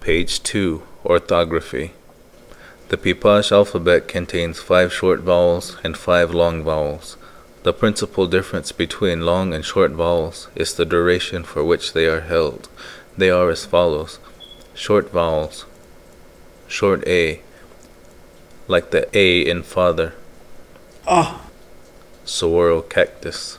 Page 2, Orthography. The Pipash alphabet contains 5 short vowels and 5 long vowels. The principal difference between long and short vowels is the duration for which they are held. They are as follows. Short vowels. Short A, like the A in father. Saguaro cactus.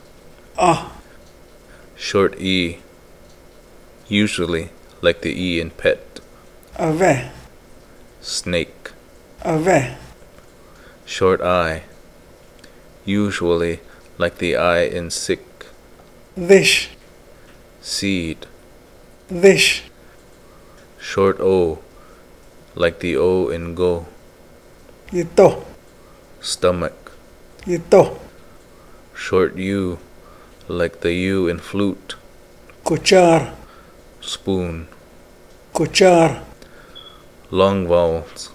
Short E, usually like the E in pet. Ave, Snake. ave, Short I, usually like the I in sick. dish, Seed. dish, Short O, like the O in go. ito, Stomach. ito, Short U, like the U in flute. kuchar, Spoon. kuchar, Long vowels.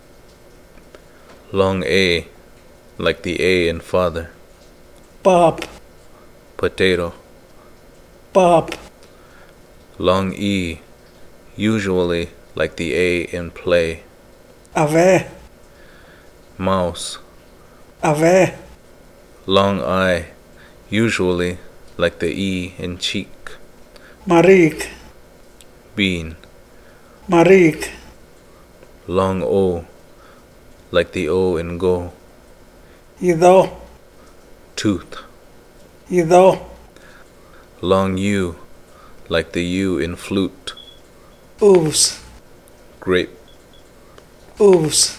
Long A, like the A in father. pop, Potato. pop, Long E, usually like the A in play. ave, Mouse. ave, Long I, usually like the E in cheek. marik, Bean. marik, Long O, like the O in go. ido, Tooth. ido, Long U, like the U in flute. oops, Grape. oops.